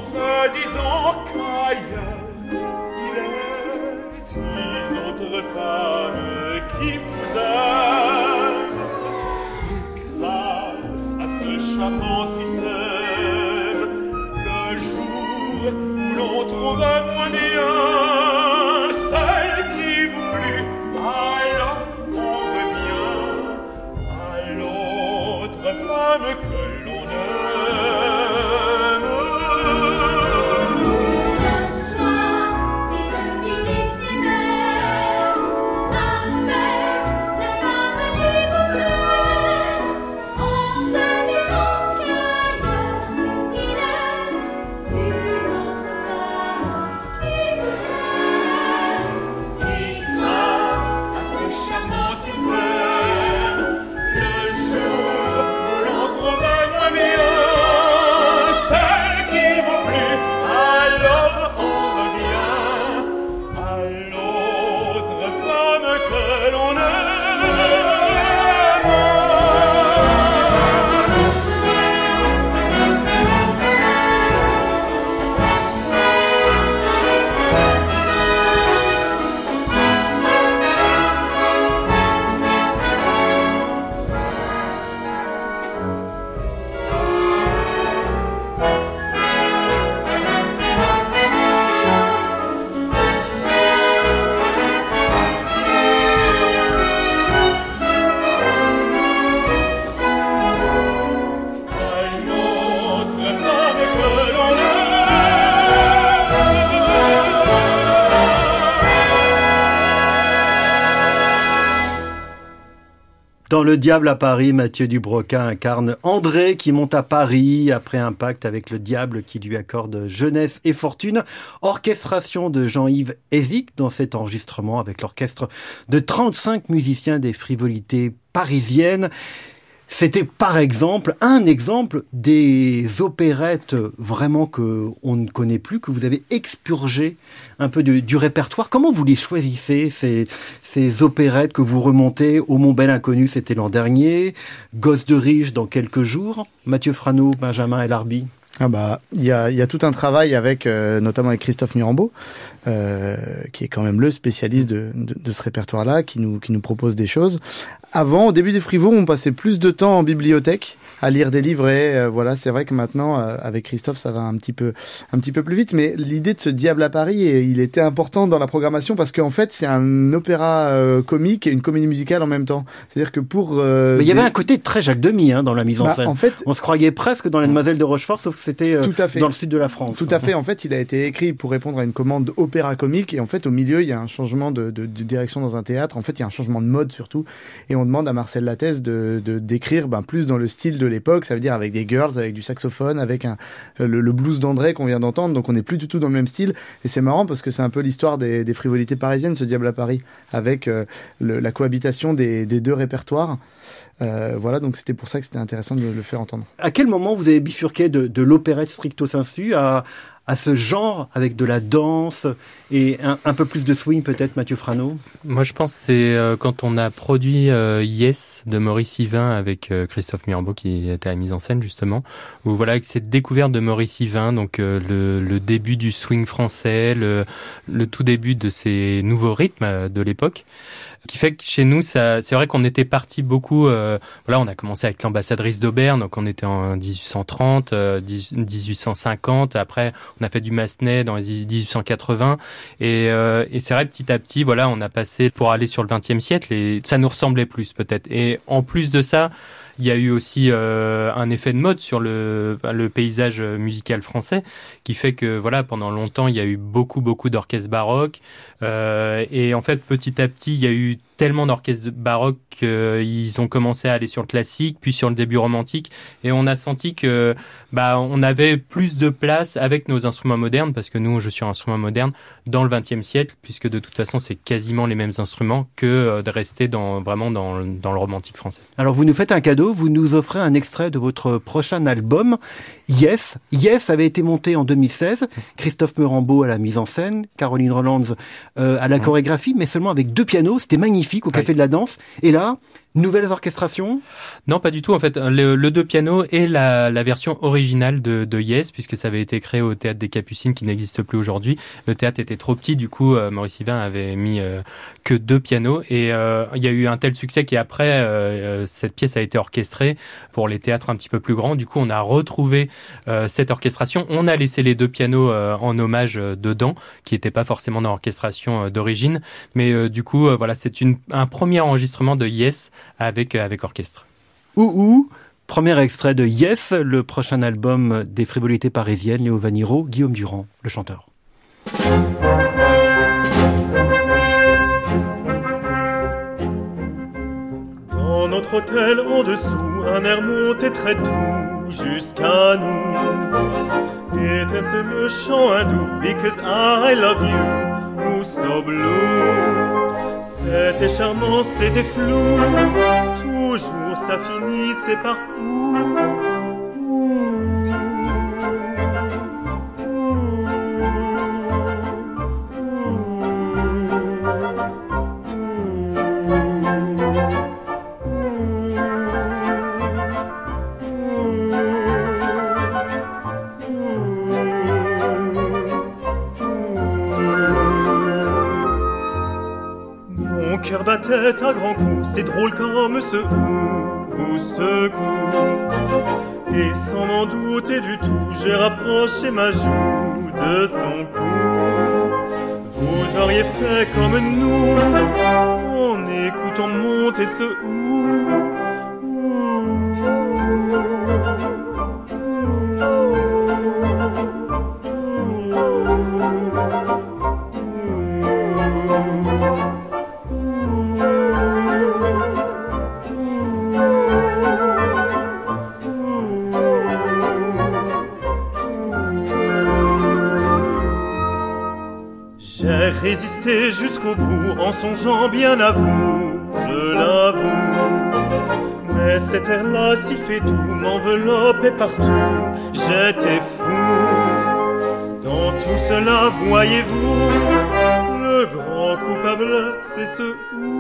Dans Le Diable à Paris, Mathieu Dubroca incarne André qui monte à Paris après un pacte avec le diable qui lui accorde jeunesse et fortune. Orchestration de Jean-Yves Hézic dans cet enregistrement avec l'orchestre de 35 musiciens des frivolités parisiennes. C'était par exemple un exemple des opérettes vraiment que on ne connaît plus, que vous avez expurgé un peu du répertoire. Comment vous les choisissez, ces opérettes que vous remontez? Au Mont Bel Inconnu, c'était l'an dernier. Gosse de riche dans quelques jours. Mathieu Frano, Benjamin Elharbi. Il y a tout un travail avec notamment avec Christophe Mirambeau, qui est quand même le spécialiste de ce répertoire-là, qui nous propose des choses. Avant, au début des Frivots, on passait plus de temps en bibliothèque à lire des livrets. Voilà, c'est vrai que maintenant, avec Christophe, ça va un petit peu plus vite. Mais l'idée de ce Diable à Paris, il était important dans la programmation parce qu'en fait, c'est un opéra comique et une comédie musicale en même temps. C'est-à-dire que mais il y avait un côté très Jacques Demy dans la mise en scène. En fait, on se croyait presque dans Les Demoiselles de Rochefort, sauf que c'était dans le sud de la France. Tout à fait. En fait, il a été écrit pour répondre à une commande opéra comique. Et en fait, au milieu, il y a un changement de direction dans un théâtre. En fait, il y a un changement de mode surtout. Et on demande à Marcel Lattès de d'écrire plus dans le style de l'époque. Ça veut dire avec des girls, avec du saxophone, avec le blues d'André qu'on vient d'entendre. Donc on n'est plus du tout dans le même style. Et c'est marrant parce que c'est un peu l'histoire des frivolités parisiennes, ce Diable à Paris, avec la cohabitation des deux répertoires. Voilà, donc c'était pour ça que c'était intéressant de le faire entendre. À quel moment vous avez bifurqué de l'opérette stricto sensu à ce genre avec de la danse et un peu plus de swing peut-être, Mathieu Frano? Moi je pense que c'est quand on a produit Yes de Maurice Yvain avec Christophe Mirambeau qui était à la mise en scène justement, où voilà, avec cette découverte de Maurice Yvain, donc le début du swing français, le tout début de ces nouveaux rythmes de l'époque, qui fait que chez nous, c'est vrai qu'on était parti beaucoup. On a commencé avec l'ambassadrice d'Aubergne, donc on était en 1830, 1850. Après, on a fait du Massenet dans les 1880, et c'est vrai, petit à petit, voilà, on a passé pour aller sur le XXe siècle, et ça nous ressemblait plus peut-être. Et en plus de ça, il y a eu aussi un effet de mode sur le paysage musical français, qui fait que voilà, pendant longtemps, il y a eu beaucoup d'orchestres baroques. Et en fait, petit à petit, il y a eu tellement d'orchestres baroques qu'ils ont commencé à aller sur le classique, puis sur le début romantique. Et on a senti que on avait plus de place avec nos instruments modernes, parce que nous, je suis un instrument moderne, dans le XXe siècle, puisque de toute façon, c'est quasiment les mêmes instruments que de rester vraiment dans le romantique français. Alors, vous nous faites un cadeau, vous nous offrez un extrait de votre prochain album, Yes. Yes avait été monté en 2016, Christophe Mirambeau à la mise en scène, Caroline Rolands à la chorégraphie, mais seulement avec 2 pianos, c'était magnifique au Café de la Danse. Et là, nouvelles orchestrations? Non, pas du tout. En fait, le 2 pianos est la version originale de Yes, puisque ça avait été créé au Théâtre des Capucines, qui n'existe plus aujourd'hui. Le théâtre était trop petit, du coup, Maurice Yvain avait mis que 2 pianos. Et il y a eu un tel succès qu'après, cette pièce a été orchestrée pour les théâtres un petit peu plus grands. Du coup, on a retrouvé cette orchestration. On a laissé les 2 pianos en hommage dedans, qui n'étaient pas forcément dans l'orchestration d'origine. Mais du coup, voilà, c'est un premier enregistrement de Yes avec orchestre. Premier extrait de Yes, le prochain album des frivolités parisiennes, Léo Vaniro, Guillaume Durand, le chanteur. Dans notre hôtel en dessous, un air montait très doux jusqu'à nous. Était-ce le chant hindou, Because I love you, ou So Blue? C'était charmant, c'était flou, toujours ça finissait par cœur battait à grands coups, c'est drôle comme ce vous secoue. Et sans m'en douter du tout, j'ai rapproché ma joue de son cou. Vous auriez fait comme nous, en écoutant monter ce J'ai résisté jusqu'au bout en songeant bien à vous, je l'avoue. Mais cet air-là si fait doux m'enveloppait partout, j'étais fou. Dans tout cela, voyez-vous, le grand coupable, c'est ce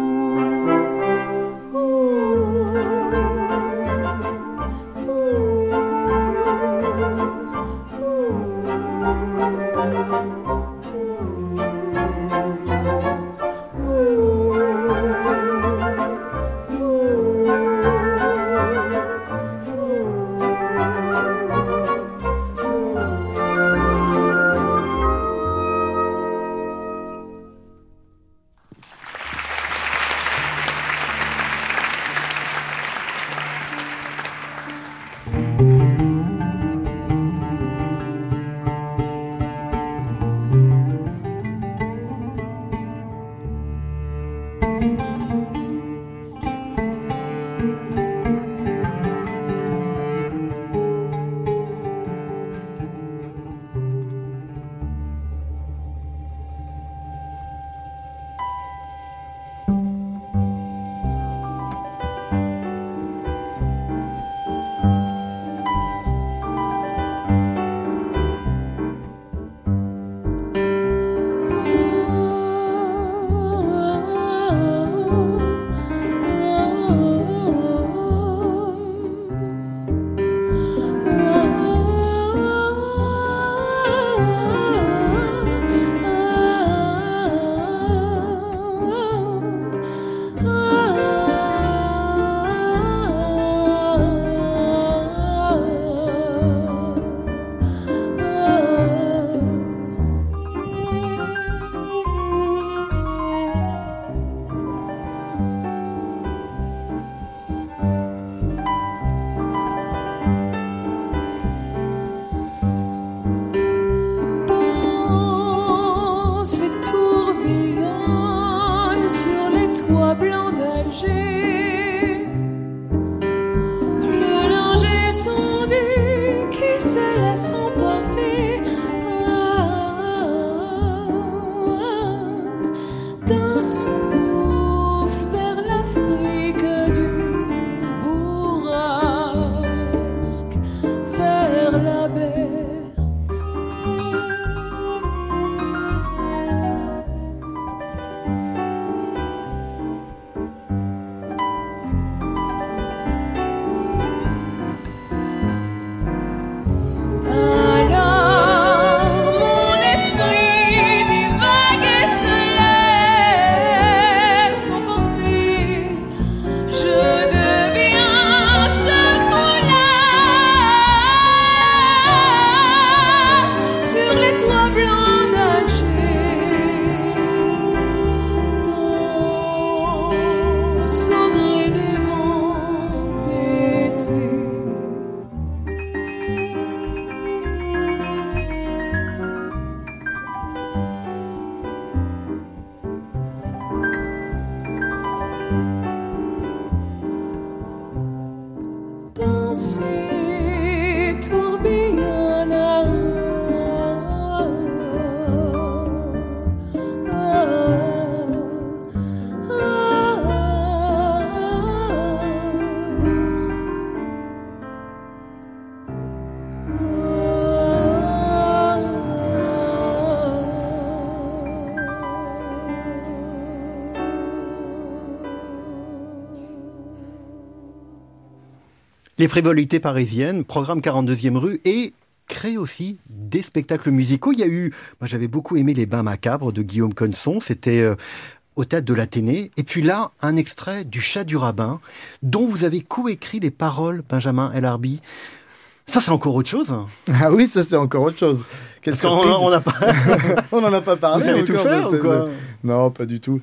Les frivolités parisiennes, programme 42e rue et crée aussi des spectacles musicaux. Il y a eu, moi j'avais beaucoup aimé Les Bains Macabres de Guillaume Conson, c'était au Théâtre de l'Athénée. Et puis là, un extrait du Chat du Rabbin, dont vous avez coécrit les paroles, Benjamin El Arbi. Ça, c'est encore autre chose. Ah oui, ça, c'est encore autre chose. On n'en a pas... on n'en a pas parlé. Vous savez tout faire ou quoi? Non, pas du tout.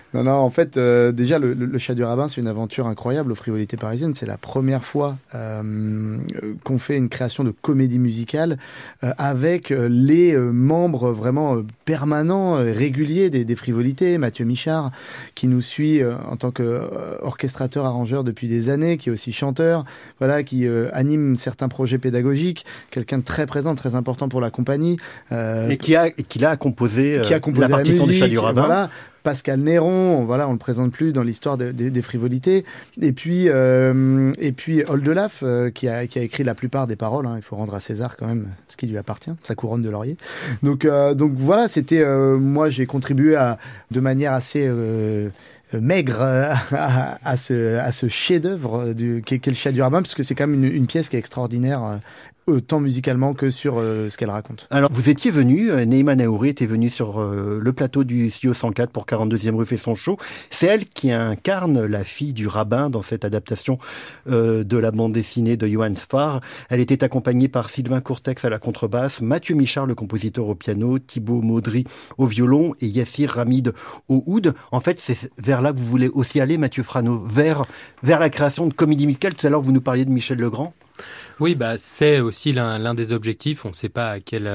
Non, en fait, déjà, le Chat du Rabbin, c'est une aventure incroyable aux Frivolités parisiennes. C'est la première fois qu'on fait une création de comédie musicale avec les membres vraiment permanents, réguliers des Frivolités. Mathieu Michard, qui nous suit en tant qu'orchestrateur, arrangeur depuis des années, qui est aussi chanteur, voilà, qui anime certains projets pédagogiques, quelqu'un de très présent, très important pour la compagnie. Et qui a composé la partition du Chat du Rabbin. Voilà. Pascal Néron, voilà, on le présente plus dans l'histoire des Frivolités. Et puis Oldelaf, qui a écrit la plupart des paroles. Hein, il faut rendre à César quand même ce qui lui appartient, sa couronne de laurier. Donc voilà, c'était moi j'ai contribué de manière assez maigre à ce chef-d'œuvre qu'est le Chat du Rabbin, parce que c'est quand même une pièce qui est extraordinaire. Tant musicalement que sur ce qu'elle raconte. Alors, vous étiez venu, Neima Naouri était venue sur le plateau du Studio 104 pour 42e rue fait son show. C'est elle qui incarne la fille du rabbin dans cette adaptation de la bande dessinée de Johann Spar. Elle était accompagnée par Sylvain Courtex à la contrebasse, Mathieu Michard, le compositeur, au piano, Thibaut Maudry au violon et Yassir Ramid au oud. En fait, c'est vers là que vous voulez aussi aller, Mathieu Frano, vers la création de comédie musicale. Tout à l'heure, vous nous parliez de Michel Legrand. Oui, c'est aussi l'un des objectifs. On ne sait pas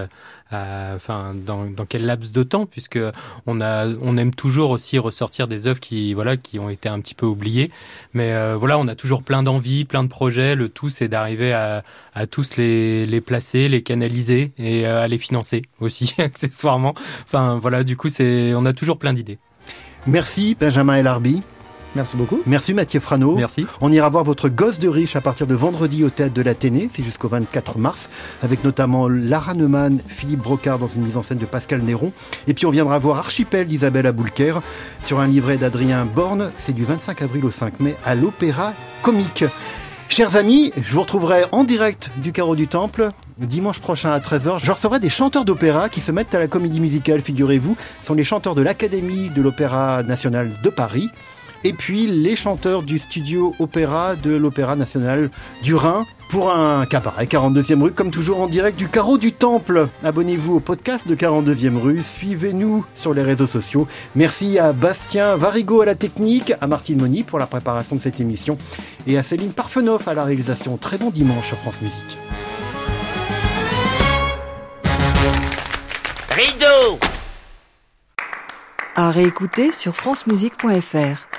dans quel laps de temps, puisque on aime toujours aussi ressortir des œuvres qui ont été un petit peu oubliées. Mais on a toujours plein d'envies, plein de projets. Le tout, c'est d'arriver à tous les placer, les canaliser et à les financer aussi, accessoirement. Du coup, on a toujours plein d'idées. Merci, Benjamin El-Arbi. Merci beaucoup. Merci Mathieu Frano. Merci. On ira voir votre Gosse de riche à partir de vendredi au Théâtre de l'Athénée, c'est jusqu'au 24 mars, avec notamment Lara Neumann, Philippe Brocard dans une mise en scène de Pascal Néron. Et puis on viendra voir Archipel d'Isabelle Aboulker sur un livret d'Adrien Borne, c'est du 25 avril au 5 mai à l'Opéra Comique. Chers amis, je vous retrouverai en direct du Carreau du Temple dimanche prochain à 13h. Je recevrai des chanteurs d'opéra qui se mettent à la comédie musicale, figurez-vous. Ce sont les chanteurs de l'Académie de l'Opéra National de Paris. Et puis les chanteurs du studio opéra de l'Opéra National du Rhin pour un cabaret 42e rue, comme toujours en direct du Carreau du Temple. Abonnez-vous au podcast de 42e rue, suivez-nous sur les réseaux sociaux. Merci à Bastien Varigo à la technique, à Martine Moni pour la préparation de cette émission et à Céline Parfenoff à la réalisation. Très bon dimanche sur France Musique. Rideau! À réécouter sur francemusique.fr.